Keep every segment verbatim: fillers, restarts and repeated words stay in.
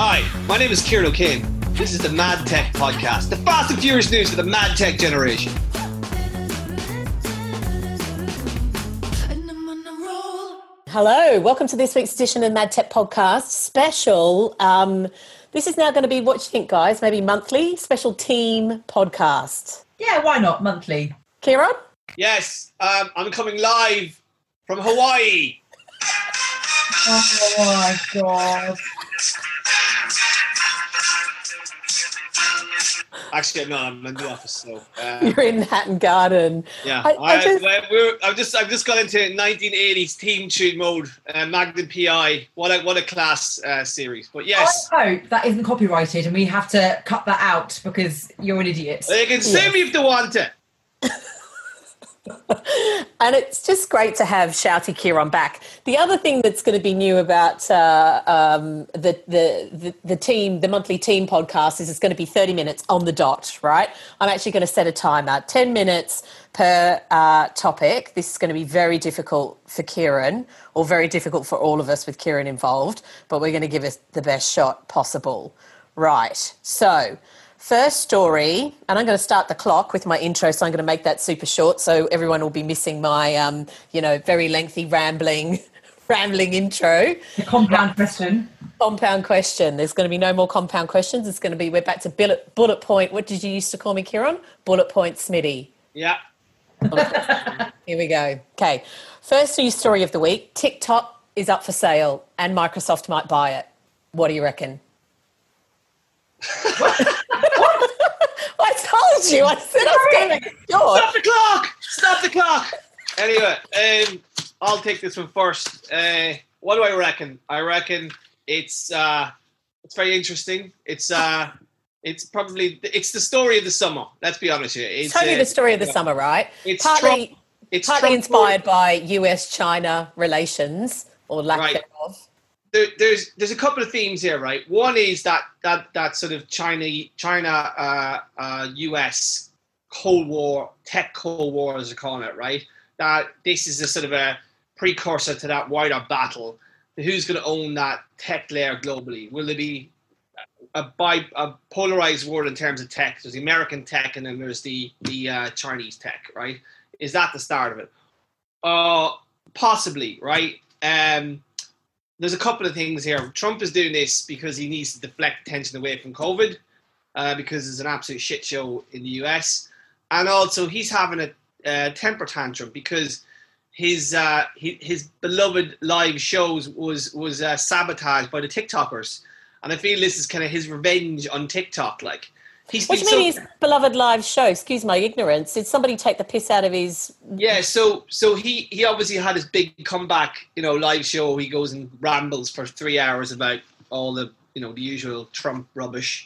Hi, my name is Kieran O'Kane. This is the Mad Tech Podcast, the fast and furious news for the Mad Tech generation. Hello, welcome to this week's edition of the Mad Tech Podcast special. Um, this is now going to be, what do you think, guys? Maybe monthly special team podcast. Yeah, why not monthly? Kieran? Yes, um, I'm coming live from Hawaii. Oh my God. Actually, no, I'm in the office, so uh, You're in Hatton Garden. yeah. I, I, I just, I, we're, I've just I've just got into nineteen eighties team tune mode. Uh, Magnum P I. What a what a class uh, series. But yes, I hope that isn't copyrighted and we have to cut that out because you're an idiot. they can sue Yes. me if they want it. and it's just great to have Shouty Kieran back. The other thing that's going to be new about uh, um, the, the the the team, the monthly team podcast, is it's going to be thirty minutes on the dot, right? I'm actually going to set a timer, ten minutes per uh, topic. This is going to be very difficult for Kieran, or very difficult for all of us with Kieran involved, but we're going to give it the best shot possible. Right, so... First story, and I'm going to start the clock with my intro, so I'm going to make that super short, so everyone will be missing my, um, you know, very lengthy, rambling, rambling intro. The compound question. Compound question. There's going to be no more compound questions. It's going to be, we're back to bullet, bullet point. What did you used to call me, Kieran? Bullet point Smitty. Yeah. Here we go. Okay. First news story of the week. TikTok is up for sale and Microsoft might buy it. What do you reckon? I told you. I said I was going to make it short. Stop the clock! Stop the clock! Anyway, um, I'll take this one first. Uh, what do I reckon? I reckon it's uh, it's very interesting. It's uh, it's probably it's the story of the summer. Let's be honest here. It's Totally uh, the story of the summer, right? It's partly Trump, it's partly Trump inspired by U S China relations or lack Right. thereof. There, there's there's a couple of themes here, right? One is that that that sort of China China uh, uh, U S Cold War, tech Cold War as they call it, right? That this is a sort of a precursor to that wider battle. Who's going to own that tech layer globally? Will there be a, bi- a polarized world in terms of tech? There's the American tech, and then there's the the uh, Chinese tech, right? Is that the start of it? Uh, possibly, right? Um, There's a couple of things here. Trump is doing this because he needs to deflect attention away from COVID, uh, because it's an absolute shit show in the U S. And also, he's having a uh, temper tantrum because his uh, his, his beloved live shows was was uh, sabotaged by the TikTokers. And I feel this is kind of his revenge on TikTok. Like, he's What do been you mean so- his beloved live show? Excuse my ignorance. Did somebody take the piss out of his... Yeah, so so he, he obviously had his big comeback, you know, live show. He goes and rambles for three hours about all the, you know, the usual Trump rubbish.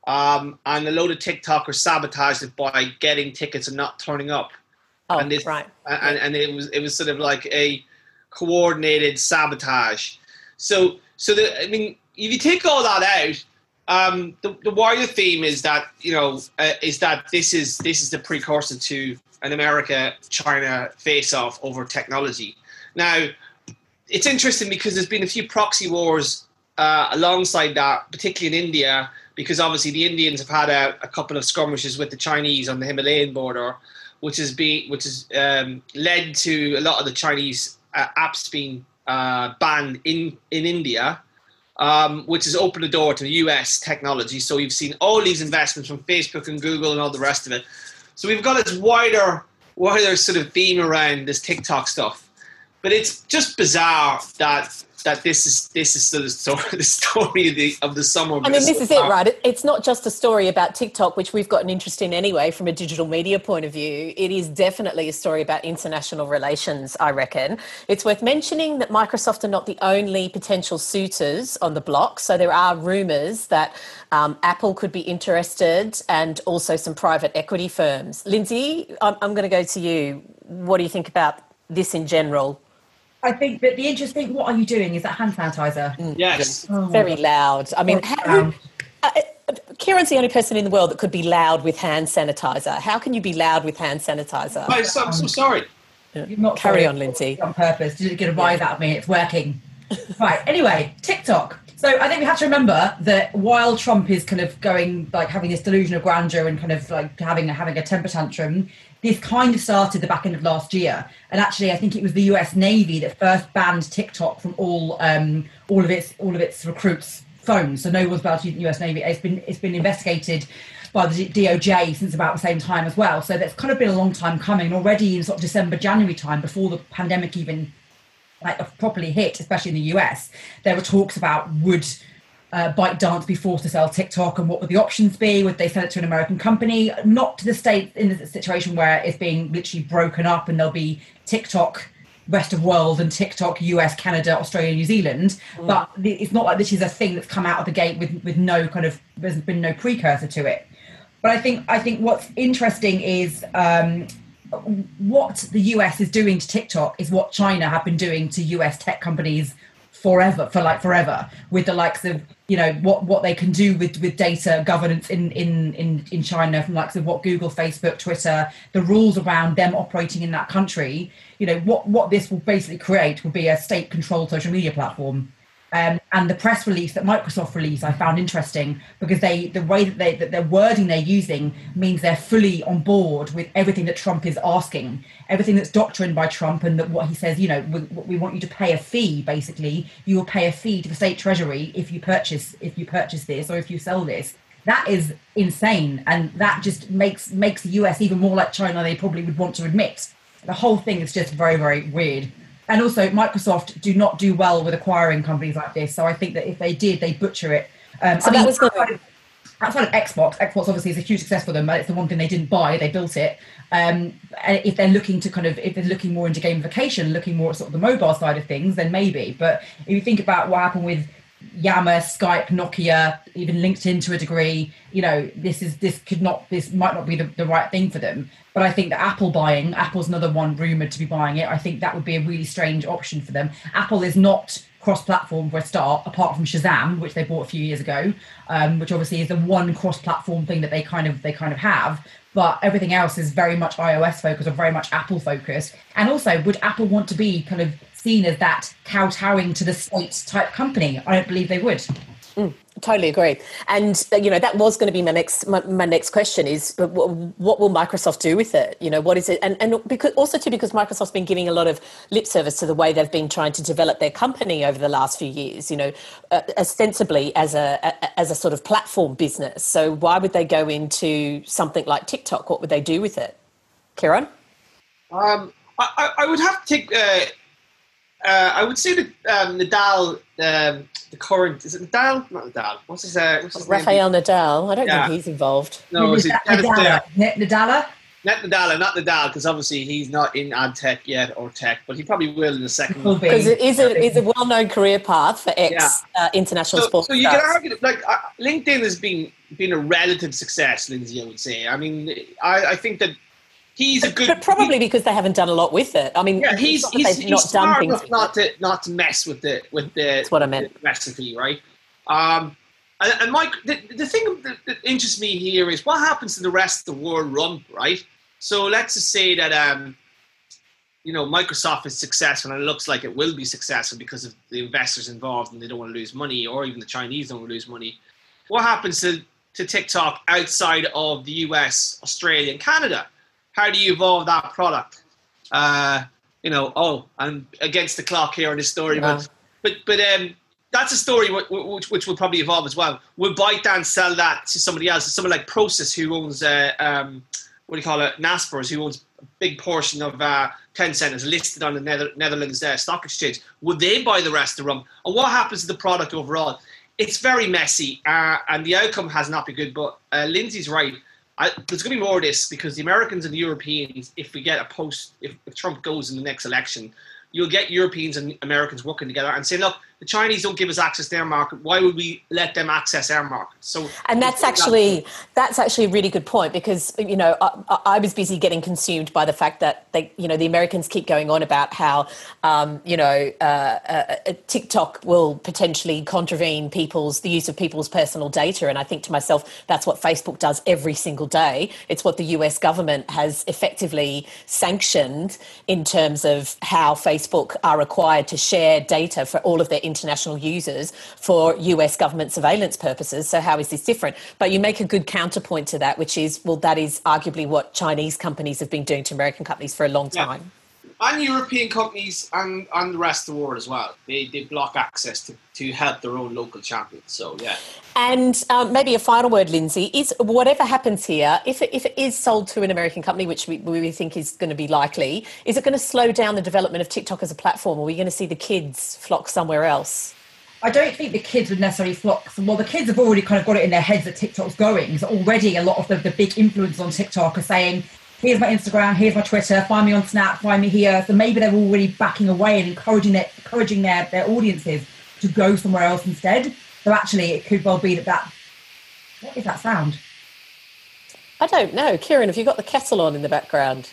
Um, and a load of TikTokers sabotaged it by getting tickets and not turning up. Oh, and this, right. And, and it was it was sort of like a coordinated sabotage. So so the, I mean, if you take all that out, Um, the, the wider theme is that, you know, uh, is that this is this is the precursor to an America-China face-off over technology. Now, it's interesting because there's been a few proxy wars uh, alongside that, particularly in India, because obviously the Indians have had a, a couple of skirmishes with the Chinese on the Himalayan border, which has been which has um, led to a lot of the Chinese uh, apps being uh, banned in in India. Um, which has opened the door to U S technology. So you've seen all these investments from Facebook and Google and all the rest of it. So we've got this wider, wider sort of theme around this TikTok stuff. But it's just bizarre that that this is this is sort of story, the story of the of the summer. I mean, this is it, right? It- It's not just a story about TikTok, which we've got an interest in anyway from a digital media point of view. It is definitely a story about international relations, I reckon. It's worth mentioning that Microsoft are not the only potential suitors on the block. So there are rumours that um, Apple could be interested and also some private equity firms. Lindsay, I'm, I'm going to go to you. What do you think about this in general? I think that the interesting, what are you doing? Is that hand sanitizer? Yes. Oh my Very God. loud. I mean, Oh, how, wow. uh, Kieran's the only person in the world that could be loud with hand sanitizer. How can you be loud with hand sanitizer? I'm so, I'm so sorry. You're not Carry sorry. on, Lindsay. On purpose. Did you get a rise out of me? It's working. Right. Anyway, TikTok. So I think we have to remember that while Trump is kind of going, like having this delusion of grandeur and kind of like having having a temper tantrum, this kind of started the back end of last year. And actually, I think it was the U S Navy that first banned TikTok from all um, all of its all of its recruits' phones. So no one's allowed to use the U S Navy. It's been it's been investigated by the D O J since about the same time as well. So that's kind of been a long time coming. Already in sort of December, January time, before the pandemic even like properly hit, especially in the U S, there were talks about would uh, ByteDance be forced to sell TikTok and what would the options be? Would they sell it to an American company? Not to the state in the situation where it's being literally broken up and there'll be TikTok rest of world and TikTok U S, Canada, Australia, New Zealand. Mm. But it's not like this is a thing that's come out of the gate with, with no kind of, there's been no precursor to it. But I think I think what's interesting is um, what the U S is doing to TikTok is what China have been doing to U S tech companies forever, for like forever, with the likes of, you know, what, what they can do with, with data governance in, in, in, in China, from likes of what Google, Facebook, Twitter, the rules around them operating in that country. You know, what, what this will basically create will be a state-controlled social media platform. Um, and the press release that Microsoft released, I found interesting because they, the way that they, that their wording they're using means they're fully on board with everything that Trump is asking, everything that's doctrined by Trump, and that what he says, you know, we, we want you to pay a fee. Basically, you will pay a fee to the state treasury if you purchase if you purchase this or if you sell this. That is insane, and that just makes makes the U S even more like China. They probably would want to admit. The whole thing is just very, very weird. And also, Microsoft do not do well with acquiring companies like this. So I think that if they did, they'd butcher it. Um, so I that mean, was good. outside, of, outside of Xbox, Xbox obviously is a huge success for them. It's the one thing they didn't buy; they built it. Um, and if they're looking to kind of, if they're looking more into gamification, looking more at sort of the mobile side of things, then maybe. But if you think about what happened with Yammer, Skype, Nokia, even LinkedIn to a degree, you know, this is this could not, this might not be the, the right thing for them. But I think that Apple buying, Apple's another one rumoured to be buying it. I think that would be a really strange option for them. Apple is not cross-platform for a start, apart from Shazam, which they bought a few years ago, um, which obviously is the one cross-platform thing that they kind of they kind of have. But everything else is very much iOS focused or very much Apple focused. And also, would Apple want to be kind of seen as that kowtowing to the state type company? I don't believe they would. Mm, totally agree. And, you know, that was going to be my next my, my next question is what will Microsoft do with it? You know, what is it? And, and because also, too, because Microsoft's been giving a lot of lip service to the way they've been trying to develop their company over the last few years, you know, uh, ostensibly as a, a as a sort of platform business. So why would they go into something like TikTok? What would they do with it? Kieran? Um, I, I would have to take... Uh, uh, I would say that um, Nadal... Um, the current, is it Nadal? Not Nadal. What's his, uh, what's his Rafael name? Nadal. I don't yeah. think he's involved. No, is it Nadala? Nadala? Not Nadal, not Nadal, because obviously he's not in ad tech yet or tech, but he probably will in a second. Because it is a, is a well-known career path for ex yeah. uh, international so, sports. So you stars. Can argue, like uh, LinkedIn has been been a relative success, Lindsay. I would say. I mean, I, I think that. He's but, a good, but probably he, because they haven't done a lot with it. I mean, yeah, he's he's, he's not smart done enough things not to not to mess with the with the, That's what I meant. the recipe, right? Um, and, and Mike, the, the thing that, that interests me here is what happens to the rest of the world run, right? So let's just say that um, you know, Microsoft is successful, and it looks like it will be successful because of the investors involved, and they don't want to lose money, or even the Chinese don't want to lose money. What happens to to TikTok outside of the U S, Australia, and Canada? How do you evolve that product? Uh, you know, oh, I'm against the clock here on this story, yeah. but but but um, that's a story which, which which will probably evolve as well. Will ByteDance sell that to somebody else? Someone like Prosus, who owns uh, um, what do you call it, Naspers, who owns a big portion of uh, Tencent, is listed on the Nether- Netherlands uh, Stock Exchange. Would they buy the rest of the rum? And what happens to the product overall? It's very messy, uh, and the outcome has not been good. But uh, Lindsay's right. I, there's going to be more of this because the Americans and the Europeans, if we get a post, if, if Trump goes in the next election, you'll get Europeans and Americans working together and saying, look, the Chinese don't give us access to their market. Why would we let them access our market? So, and that's actually that's actually a really good point because, you know, I, I was busy getting consumed by the fact that they, you know, the Americans keep going on about how, um, you know, uh, uh, TikTok will potentially contravene people's the use of people's personal data. And I think to myself, that's what Facebook does every single day. It's what the U S government has effectively sanctioned in terms of how Facebook Facebook are required to share data for all of their international users for U S government surveillance purposes. So how is this different? But you make a good counterpoint to that, which is, well, that is arguably what Chinese companies have been doing to American companies for a long time. Yeah. And European companies and, and the rest of the world as well. They they block access to, to help their own local champions. So, yeah. And um, maybe a final word, Lindsay, is whatever happens here, if it, if it is sold to an American company, which we, we think is going to be likely, is it going to slow down the development of TikTok as a platform? Or are we going to see the kids flock somewhere else? I don't think the kids would necessarily flock. Well, the kids have already kind of got it in their heads that TikTok's going. So already a lot of the, the big influencers on TikTok are saying, here's my Instagram, here's my Twitter, find me on Snap, find me here. So maybe they're already backing away and encouraging their encouraging their, their audiences to go somewhere else instead. So actually, it could well be that that... What is that sound? I don't know. Kieran, have you got the kettle on in the background?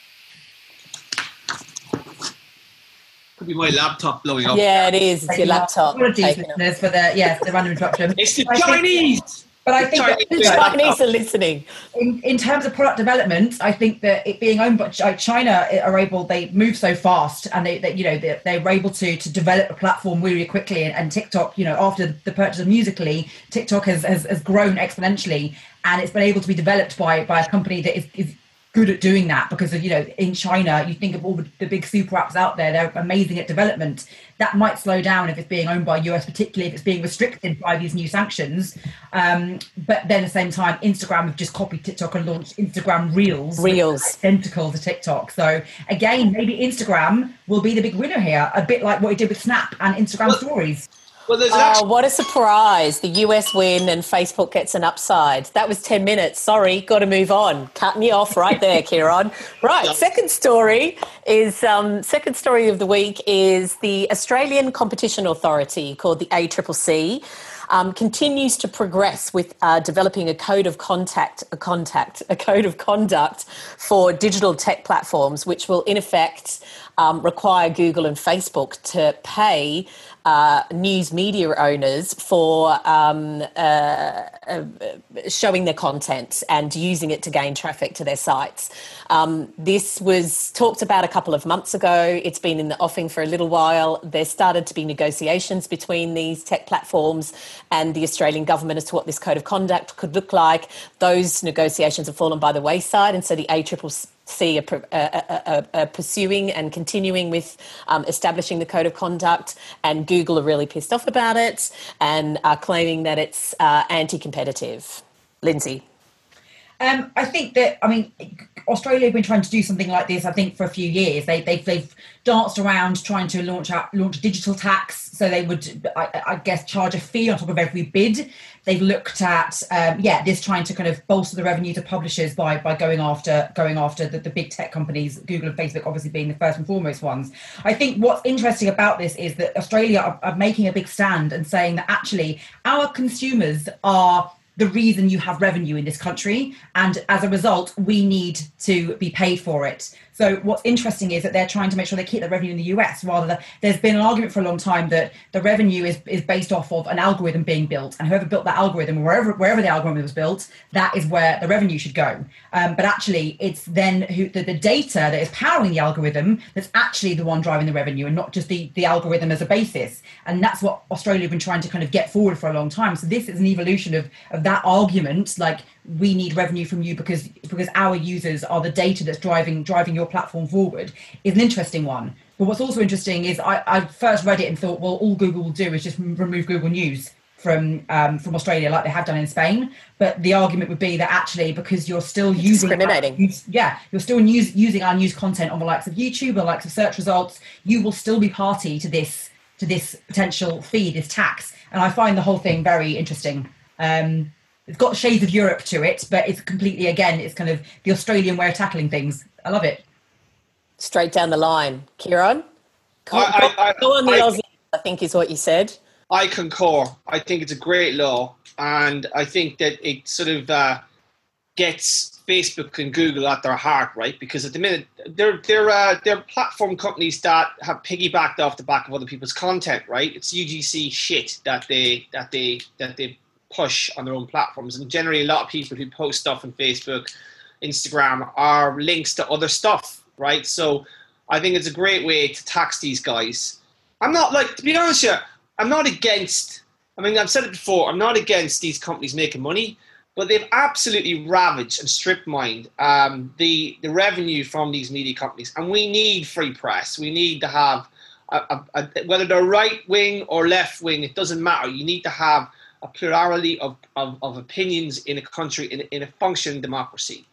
Could be my laptop blowing up. Yeah, it is. It's your laptop. Apologies, listeners, for the, yeah, the random interruption. It's the I Chinese! Think, but I think Chinese, that, The Chinese are listening. In, in terms of product development, I think that it being owned by China are able, they move so fast, and they, they you know, they, they were able to to develop a platform really quickly. And, and TikTok, you know, after the purchase of Musical.ly, TikTok has, has has grown exponentially, and it's been able to be developed by by a company that is, is good at doing that, because of, you know, in China, you think of all the, the big super apps out there, they're amazing at development. That might slow down if it's being owned by U S, particularly if it's being restricted by these new sanctions. Um, but then at the same time, Instagram have just copied TikTok and launched Instagram Reels. Reels. Identical to TikTok. So again, maybe Instagram will be the big winner here, a bit like what it did with Snap and Instagram Well, Stories. Well, there's Oh, actually, what a surprise. The U S win and Facebook gets an upside. That was ten minutes. Sorry, got to move on. Cutting you off right there, Kieran. Right, Yeah. second story is, um, second story of the week is the Australian Competition Authority, called the A C C C, um, continues to progress with uh, developing a code of contact, a contact, a code of conduct for digital tech platforms, which will in effect um, require Google and Facebook to pay Uh, news media owners for um, uh, uh, showing their content and using it to gain traffic to their sites. Um, this was talked about a couple of months ago. It's been in the offing for a little while. There started to be negotiations between these tech platforms and the Australian government as to what this code of conduct could look like. Those negotiations have fallen by the wayside, and so the A C C C are, uh, uh, uh, pursuing and continuing with um, establishing the code of conduct, and Google are really pissed off about it and are claiming that it's uh, anti-competitive. Lindsay? Um, I think that, I mean, Australia have been trying to do something like this, I think, for a few years. They, they've, they've danced around trying to launch out, launch a digital tax. So they would, I, I guess, charge a fee on top of every bid. They've looked at, um, yeah, this trying to kind of bolster the revenue to publishers by by going after going after the, the big tech companies, Google and Facebook obviously being the first and foremost ones. I think what's interesting about this is that Australia are, are making a big stand and saying that actually our consumers are the reason you have revenue in this country, and as a result, we need to be paid for it. So what's interesting is that they're trying to make sure they keep the revenue in the U S, rather than, there's been an argument for a long time that the revenue is, is based off of an algorithm being built, and whoever built that algorithm, wherever wherever the algorithm was built, that is where the revenue should go. Um, but actually, it's then who, the, the data that is powering the algorithm that's actually the one driving the revenue, and not just the, the algorithm as a basis. And that's what Australia have been trying to kind of get forward for a long time. So this is an evolution of, of that argument, like, we need revenue from you because because our users are the data that's driving driving your platform forward, is an interesting one. But what's also interesting is I, I first read it and thought, well, all Google will do is just remove Google News from um, from Australia, like they have done in Spain. But the argument would be that actually, because you're still using discriminating, our, yeah, you're still news, using our news content on the likes of YouTube, the likes of search results, you will still be party to this to this potential fee, this tax. And I find the whole thing very interesting. Um, It's got shades of Europe to it, but it's completely, again, it's kind of the Australian way of tackling things. I love it. Straight down the line. Kieran? Go, I- go, I- I- go on the I- Aussie, I think is what you said. I concur. I think it's a great law, and I think that it sort of uh, gets Facebook and Google at their heart, right? Because at the minute, they're they're uh, they're platform companies that have piggybacked off the back of other people's content, right? It's U G C shit that they that they that they push on their own platforms, and generally a lot of people who post stuff on Facebook, Instagram are links to other stuff, right? So I think it's a great way to tax these guys. I'm not, like, to be honest with you, I'm not against, I mean, I've said it before, I'm not against these companies making money, but they've absolutely ravaged and stripped mined um, the, the revenue from these media companies. And we need free press. We need to have, a, a, a, whether they're right wing or left wing, it doesn't matter. You need to have a plurality of, of, of opinions in a country, in, in a functioning democracy.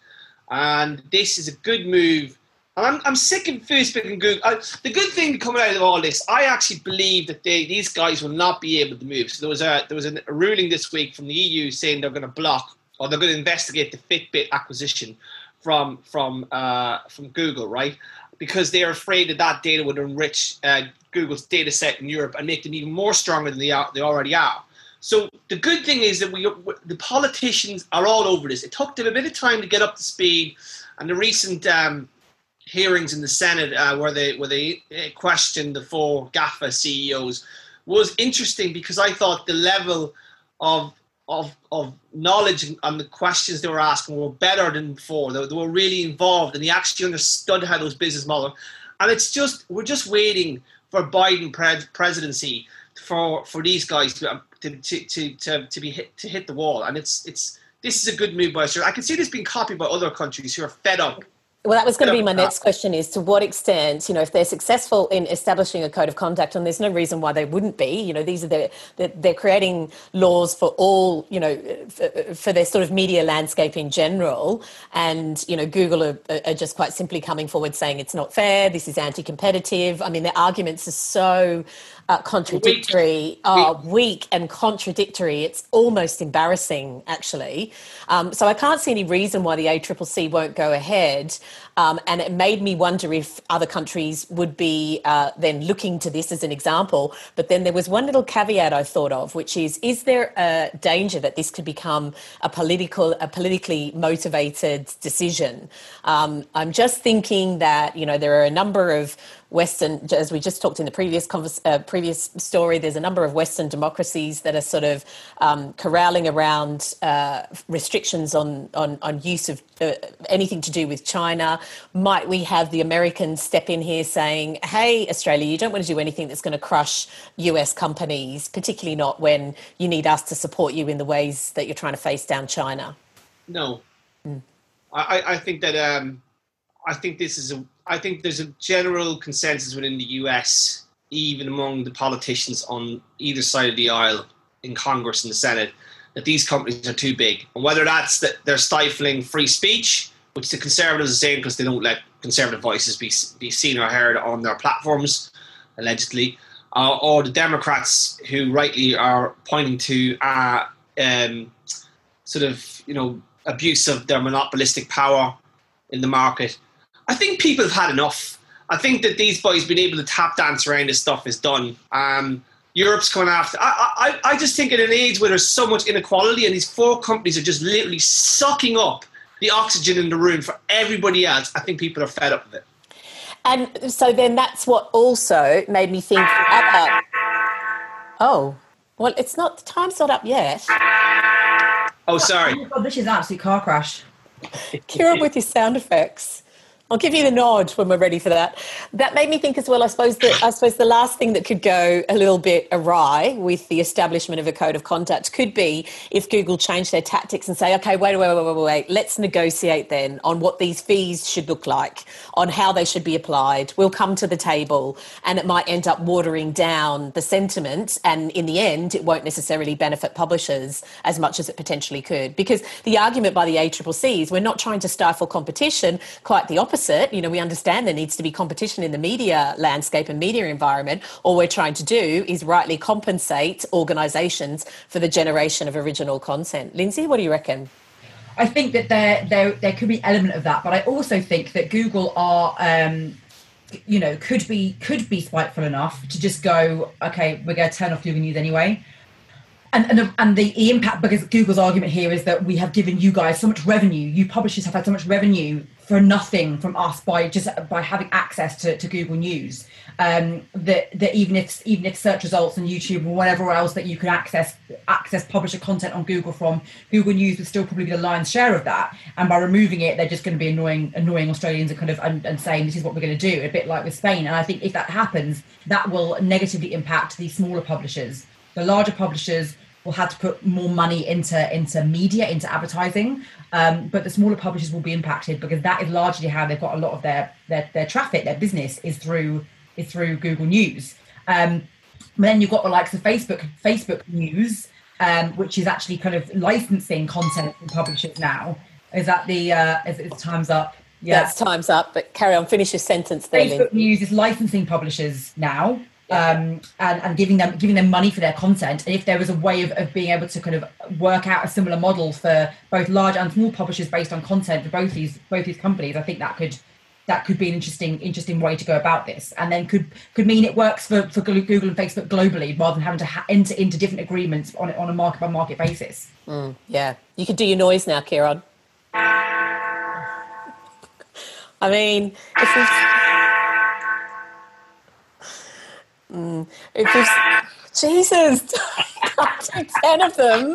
And this is a good move. And I'm, I'm sick of Facebook and Google. I, the good thing coming out of all this, I actually believe that they, these guys will not be able to move. So there was a there was a ruling this week from the E U saying they're going to block, or they're going to investigate the Fitbit acquisition from from uh, from Google, right? Because they're afraid that that data would enrich uh, Google's data set in Europe and make them even more stronger than they are, they already are. So the good thing is that we the politicians are all over this. It took them a bit of time to get up to speed, and the recent um, hearings in the Senate uh, where they where they questioned the four GAFA C E Os was interesting, because I thought the level of of of knowledge on the questions they were asking were better than before. They, they were really involved, and they actually understood how those business models. And it's just we're just waiting for Biden pre- presidency for for these guys to to to to, to be hit to hit the wall. And it's it's this is a good move by Australia. I can see this being copied by other countries who are fed up. Well, that was going to be my next question, is to what extent, you know, if they're successful in establishing a code of conduct, and there's no reason why they wouldn't be, you know, these are the, they're, they're creating laws for all, you know, for, for their sort of media landscape in general. And, you know, Google are, are just quite simply coming forward saying it's not fair, this is anti-competitive. I mean, their arguments are so uh, contradictory, are weak. weak and contradictory. It's almost embarrassing, actually. Um, so I can't see any reason why the A C C C won't go ahead. Um, and it made me wonder if other countries would be uh, then looking to this as an example. But then there was one little caveat I thought of, which is, is there a danger that this could become a political, a politically motivated decision? Um, I'm just thinking that, you know, there are a number of Western, as we just talked in the previous converse, uh, previous story, there's a number of Western democracies that are sort of um, corralling around uh, restrictions on, on, on use of uh, anything to do with China. Might we have the Americans step in here saying, hey, Australia, you don't want to do anything that's going to crush U S companies, particularly not when you need us to support you in the ways that you're trying to face down China? No. Mm. I, I think that um, I think this is a I think there's a general consensus within the U S, even among the politicians on either side of the aisle in Congress and the Senate, that these companies are too big. And whether that's that they're stifling free speech, which the Conservatives are saying because they don't let conservative voices be be seen or heard on their platforms, allegedly, uh, or the Democrats who rightly are pointing to uh, um, sort of, you know, abuse of their monopolistic power in the market. I think people have had enough. I think that these boys being able to tap dance around this stuff is done. Um, Europe's coming after. I, I, I just think in an age where there's so much inequality and these four companies are just literally sucking up the oxygen in the room for everybody else, I think people are fed up with it. And so then that's what also made me think about, oh, well, it's not, the time's not up yet. Oh, sorry. Oh my God, this is an absolute car crash. Kieran with his sound effects. I'll give you the nod when we're ready for that. That made me think as well, I suppose, that I suppose the last thing that could go a little bit awry with the establishment of a code of conduct could be if Google changed their tactics and say, okay, wait, wait, wait, wait, wait, let's negotiate then on what these fees should look like, on how they should be applied. We'll come to the table, and it might end up watering down the sentiment, and in the end, it won't necessarily benefit publishers as much as it potentially could. Because the argument by the A C C C is we're not trying to stifle competition, quite the opposite. You know, we understand there needs to be competition in the media landscape and media environment. All we're trying to do is rightly compensate organisations for the generation of original content. Lindsay, what do you reckon? I think that there there there could be an element of that, but I also think that Google are, um, you know, could be could be spiteful enough to just go, okay, we're going to turn off Google News anyway. And, and, the, and the impact, because Google's argument here is that we have given you guys so much revenue, you publishers have had so much revenue for nothing from us by just by having access to, to Google News. Um, that that even if even if search results on YouTube or whatever else that you can access access publisher content on Google from, Google News would still probably be the lion's share of that. And by removing it, they're just going to be annoying annoying Australians and kind of and, and saying this is what we're going to do, a bit like with Spain. And I think if that happens, that will negatively impact the smaller publishers. The larger publishers will have to put more money into into media, into advertising, um, but the smaller publishers will be impacted because that is largely how they've got a lot of their their, their traffic, their business is through is through Google News. Um, but then you've got the likes of Facebook Facebook News, um, which is actually kind of licensing content from publishers now. Is that the uh, is it time's up? Yeah, that's time's up. But carry on, finish your sentence there. Facebook Lynn. News is licensing publishers now. Um, and, and giving them giving them money for their content. And if there was a way of, of being able to kind of work out a similar model for both large and small publishers based on content for both these both these companies, I think that could that could be an interesting interesting way to go about this. And then could could mean it works for, for Google and Facebook globally rather than having to ha- enter into different agreements on on a market by market basis. Mm, yeah, you could do your noise now, Kieran. I mean, if we've Mm. If there's Jesus, ten of them.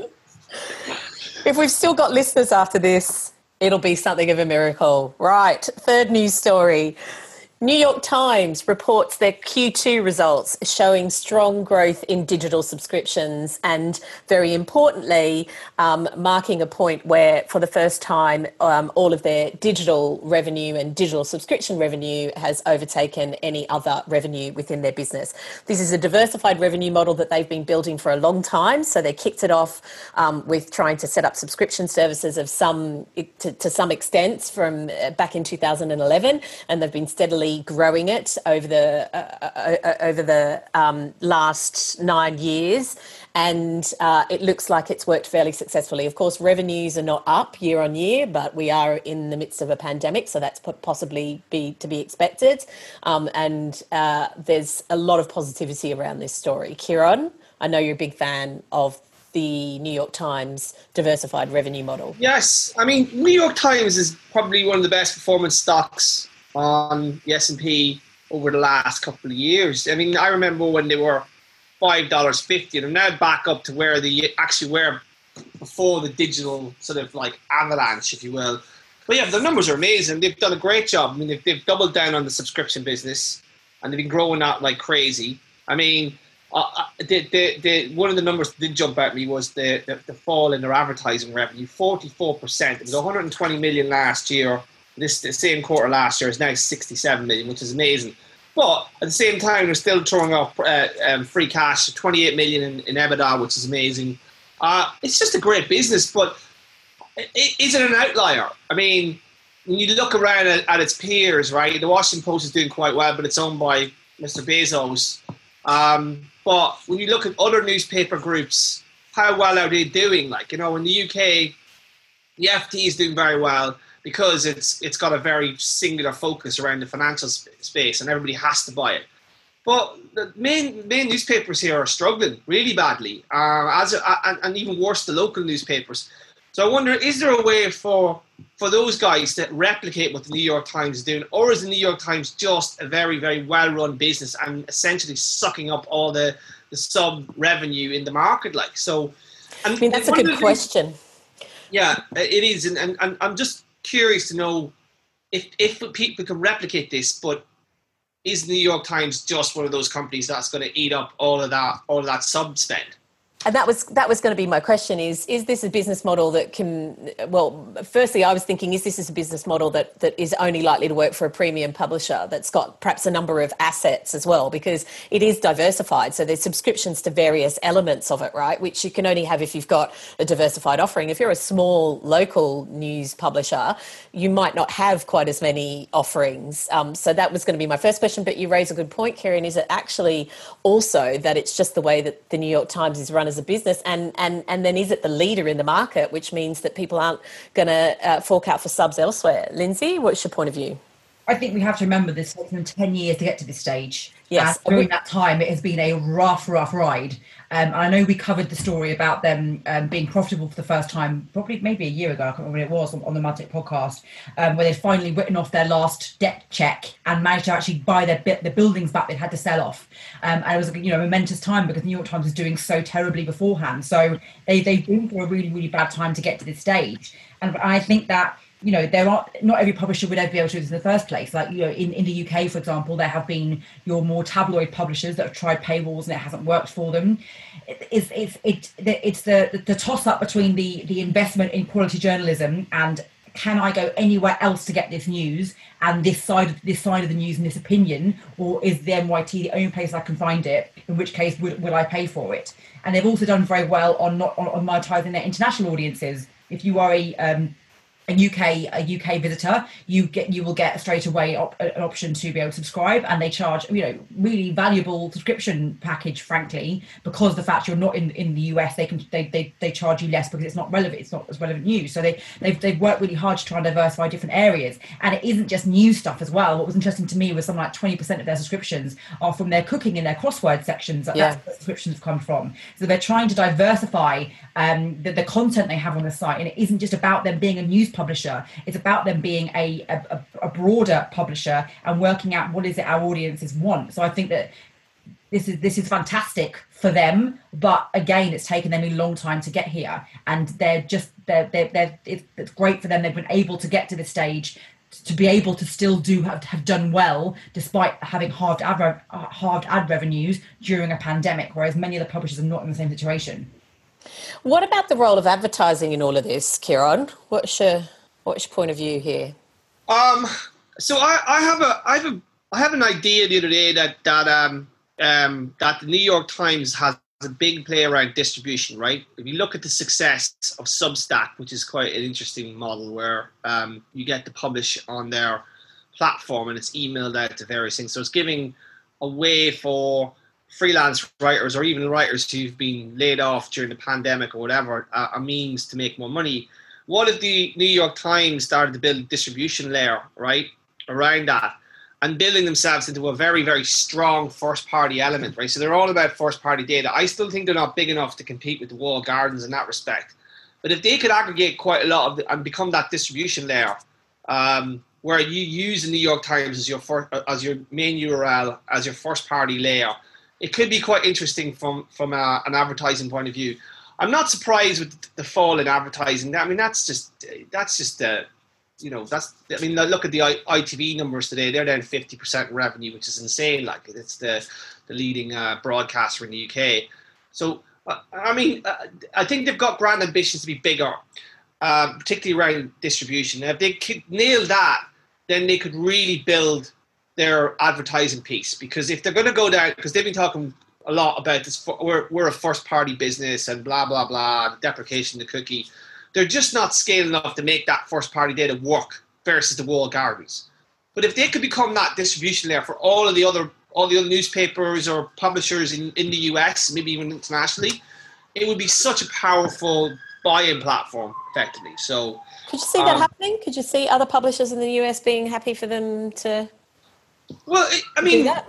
If we've still got listeners after this, it'll be something of a miracle. Right, third news story. New York Times reports their Q two results showing strong growth in digital subscriptions and, very importantly, um, marking a point where, for the first time, um, all of their digital revenue and digital subscription revenue has overtaken any other revenue within their business. This is a diversified revenue model that they've been building for a long time. So they kicked it off um, with trying to set up subscription services of some to, to some extent from back in two thousand eleven, and they've been steadily growing it over the uh, uh, over the um, last nine years, and uh, it looks like it's worked fairly successfully. Of course, revenues are not up year on year, but we are in the midst of a pandemic, so that's possibly be to be expected. Um, and uh, there's a lot of positivity around this story. Kieran, I know you're a big fan of the New York Times diversified revenue model. Yes, I mean, New York Times is probably one of the best performance stocks on the S and P over the last couple of years. I mean, I remember when they were five dollars fifty, and they're now back up to where they actually were before the digital sort of like avalanche, if you will. But yeah, the numbers are amazing. They've done a great job. I mean, they've, they've doubled down on the subscription business, and they've been growing that like crazy. I mean, uh, the, the, the, one of the numbers that did jump at me was the, the, the fall in their advertising revenue, forty-four percent. It was one hundred twenty million last year. This the same quarter last year is now sixty-seven million, which is amazing. But at the same time, they're still throwing off uh, um, free cash, twenty-eight million in, in EBITDA, which is amazing. Uh, it's just a great business, but is it an outlier? I mean, when you look around at, at its peers, right? The Washington Post is doing quite well, but it's owned by Mister Bezos. Um, but when you look at other newspaper groups, how well are they doing? Like, you know, in the U K, the F T is doing very well, because it's it's got a very singular focus around the financial sp- space, and everybody has to buy it. But the main main newspapers here are struggling really badly, uh, as a, and, and even worse, the local newspapers. So I wonder, is there a way for for those guys to replicate what the New York Times is doing, or is the New York Times just a very, very well-run business and essentially sucking up all the, the sub-revenue in the market? Like so, and I mean, that's a good question. Things, yeah, it is, and, and, and I'm just curious to know if if people can replicate this, but is the New York Times just one of those companies that's going to eat up all of that all of that sub spend? And that was that was going to be my question, is, is this a business model that can, well, firstly, I was thinking, is this a business model that, that is only likely to work for a premium publisher that's got perhaps a number of assets as well, because it is diversified. So there's subscriptions to various elements of it, right, which you can only have if you've got a diversified offering. If you're a small local news publisher, you might not have quite as many offerings. Um, so that was going to be my first question, but you raise a good point, Kieran. Is it actually also that it's just the way that the New York Times is run as a business, and and and then is it the leader in the market, which means that people aren't going to uh, fork out for subs elsewhere? Lindsay, what's your point of view? I think we have to remember this taken them ten years to get to this stage. Yes. And during that time, it has been a rough, rough ride. Um, and I know we covered the story about them um, being profitable for the first time, probably maybe a year ago. I can't remember when it was on, on the Magic podcast, um, where they'd finally written off their last debt check and managed to actually buy their the buildings back they'd had to sell off. Um, and it was, you know, a momentous time because the New York Times was doing so terribly beforehand. So they, they've been through a really, really bad time to get to this stage. And I think that, you know, there are not every publisher would ever be able to do this in the first place. Like, you know, in, in the U K, for example, there have been your more tabloid publishers that have tried paywalls and it hasn't worked for them. It, it's it's it, it's the the toss up between the the investment in quality journalism and can I go anywhere else to get this news and this side of this side of the news and this opinion, or is the N Y T the only place I can find it? In which case, would would I pay for it? And they've also done very well on not on, on monetizing their international audiences. If you are a um, a U K a U K visitor, you get you will get straight away op, an option to be able to subscribe, and they charge, you know, really valuable subscription package, frankly, because the fact you're not in, in the U S, they can they, they they charge you less because it's not relevant, it's not as relevant news. So they they've they've worked really hard to try and diversify different areas, and it isn't just news stuff as well. What was interesting to me was something like twenty percent of their subscriptions are from their cooking and their crossword sections. That, yeah. That's where the subscriptions have come from. So they're trying to diversify um, the, the content they have on the site, and it isn't just about them being a news publisher. It's about them being a, a, a broader publisher and working out what is it our audiences want. So I think that this is this is fantastic for them, but again, it's taken them a long time to get here, and they're just they're they're, they're it's, it's great for them. They've been able to get to this stage to be able to still do have, have done well despite having halved ad, halved ad revenues during a pandemic, whereas many of the publishers are not in the same situation. What about the role of advertising in all of this, Kieran? What's your What's your point of view here? Um, so I, I have a, I have a, I have an idea the other day that that um, um, that the New York Times has a big play around distribution, right? If you look at the success of Substack, which is quite an interesting model, where um, you get to publish on their platform and it's emailed out to various things. So it's giving a way for freelance writers or even writers who've been laid off during the pandemic or whatever, uh, a means to make more money. What if the New York Times started to build a distribution layer, right, around that, and building themselves into a very, very strong first-party element, right? So they're all about first-party data. I still think they're not big enough to compete with the walled gardens in that respect. But if they could aggregate quite a lot of the, and become that distribution layer, um, where you use the New York Times as your first, as your main U R L, as your first-party layer, it could be quite interesting from from a, an advertising point of view. I'm not surprised with the fall in advertising. I mean, that's just that's just uh, you know that's. I mean, look at the I T V numbers today; they're down fifty percent in revenue, which is insane. Like it's the the leading uh, broadcaster in the U K. So uh, I mean, uh, I think they've got grand ambitions to be bigger, uh, particularly around distribution. Now, if they could nail that, then they could really build their advertising piece. Because if they're going to go down, because they've been talking a lot about this, we're, we're a first party business and blah, blah, blah, deprecation of the cookie. They're just not scaled enough to make that first party data work versus the walled gardens. But if they could become that distribution layer for all of the other, all the other newspapers or publishers in, in the U S, maybe even internationally, it would be such a powerful buy-in platform, effectively. So, could you see um, that happening? Could you see other publishers in the U S being happy for them to well, it, I do mean, that?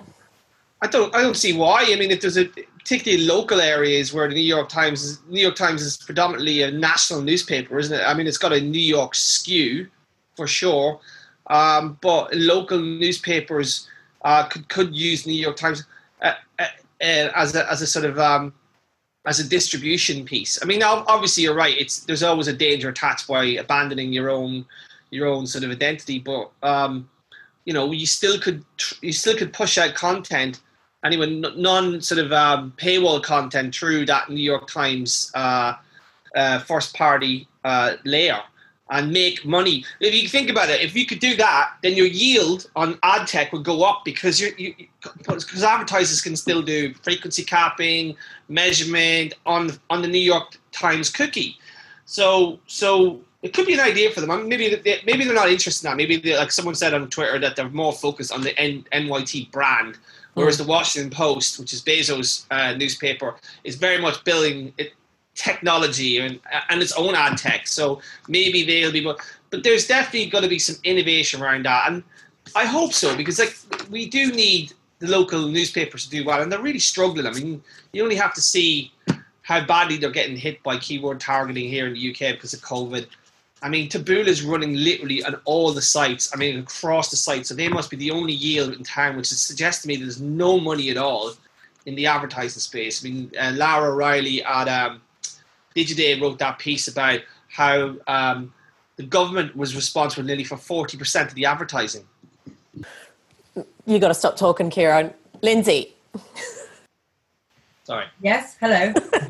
I don't. I don't see why. I mean, if there's a particularly local areas where the New York Times, is, New York Times is predominantly a national newspaper, isn't it? I mean, it's got a New York skew for sure, um, but local newspapers uh, could could use New York Times uh, uh, uh, as a as a sort of um, as a distribution piece. I mean, obviously you're right. It's there's always a danger attached by abandoning your own your own sort of identity, but um, you know, you still could you still could push out content. Anyway, non sort of um, paywall content through that New York Times uh, uh, first party uh, layer and make money. If you think about it, if you could do that, then your yield on ad tech would go up because you because advertisers can still do frequency capping, measurement on on the New York Times cookie. So so it could be an idea for them. I mean, maybe they, maybe they're not interested in that. Maybe they, like someone said on Twitter that they're more focused on the N- NYT brand. Whereas the Washington Post, which is Bezos' uh, newspaper, is very much building it, technology and, and its own ad tech. So maybe they'll be more. But there's definitely going to be some innovation around that. And I hope so, because like we do need the local newspapers to do well, and they're really struggling. I mean, you only have to see how badly they're getting hit by keyword targeting here in the U K because of COVID. I mean, Taboola is running literally on all the sites. I mean, across the site. So they must be the only yield in town, which suggests to me there's no money at all in the advertising space. I mean, uh, Lara O'Reilly at um, Digiday wrote that piece about how um, the government was responsible nearly for forty percent of the advertising. You got to stop talking, Kieran. Lindsay. Sorry. Yes, hello.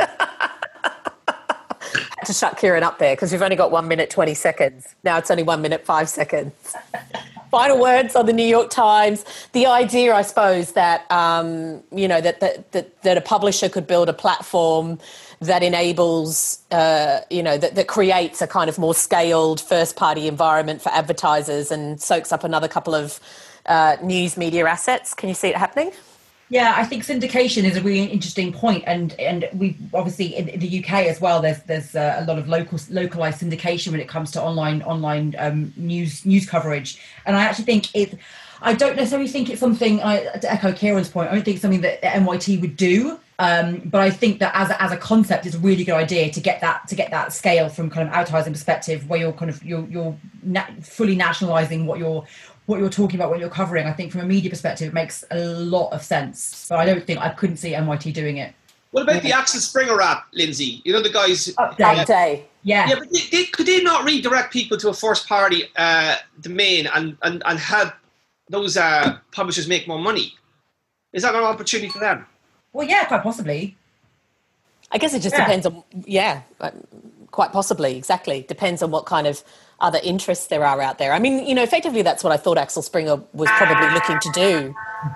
To shut Kieran up there because we've only got one minute, twenty seconds. Now it's only one minute, five seconds. Final words on the New York Times. The idea, I suppose, that, um, you know, that, that, that, that a publisher could build a platform that enables, uh, you know, that, that creates a kind of more scaled first-party environment for advertisers and soaks up another couple of uh, news media assets. Can you see it happening? Yeah, I think syndication is a really interesting point, and and we obviously in the U K as well. There's there's uh, a lot of local localized syndication when it comes to online online um, news news coverage, and I actually think it. I don't necessarily think it's something. I, to echo Kieran's point, I don't think it's something that N Y T would do. Um, but I think that as a, as a concept, it's a really good idea to get that to get that scale from kind of advertising perspective, where you're kind of you're you're na- fully nationalising what you're. what you're talking about when you're covering. I think from a media perspective, it makes a lot of sense. But I don't think, I couldn't see N Y T doing it. What about the Axel Springer app, Lindsay? You know, the guys... Update. Update. Yeah. Yeah, but they, they, could they not redirect people to a first-party uh, domain and, and, and help those uh, publishers make more money? Is that an opportunity for them? Well, yeah, quite possibly. I guess it just Yeah. depends on, yeah, quite possibly, exactly. Depends on what kind of other interests there are out there. I mean, you know, effectively that's what I thought Axel Springer was probably looking to do.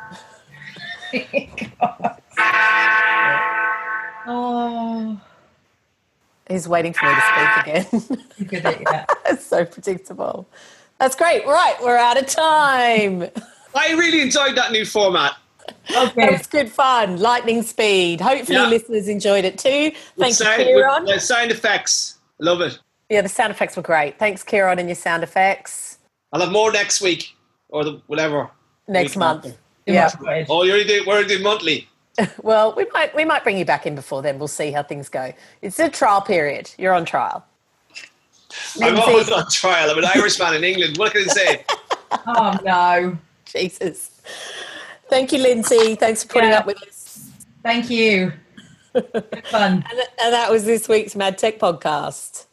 Oh. He's waiting for me to speak again. Good at yeah. It's so predictable. That's great. Right, we're out of time. I really enjoyed that new format. Okay. That's good fun. Lightning speed. Hopefully Yeah. listeners enjoyed it too. Thank With you, sound, Kieran. with, uh, sound effects. I love it. Yeah, the sound effects were great. Thanks, Kieran, and your sound effects. I'll have more next week or the, whatever. Next week month. after. Yeah. Oh, you're doing, we're doing monthly. Well, we might we might bring you back in before then. We'll see how things go. It's a trial period. You're on trial. I'm Lindsay. always on trial. I'm an Irishman in England. What can I say? Oh, no. Jesus. Thank you, Lindsay. Thanks for putting Yeah. up with us. Thank you. Good fun. And, and that was this week's Mad Tech Podcast.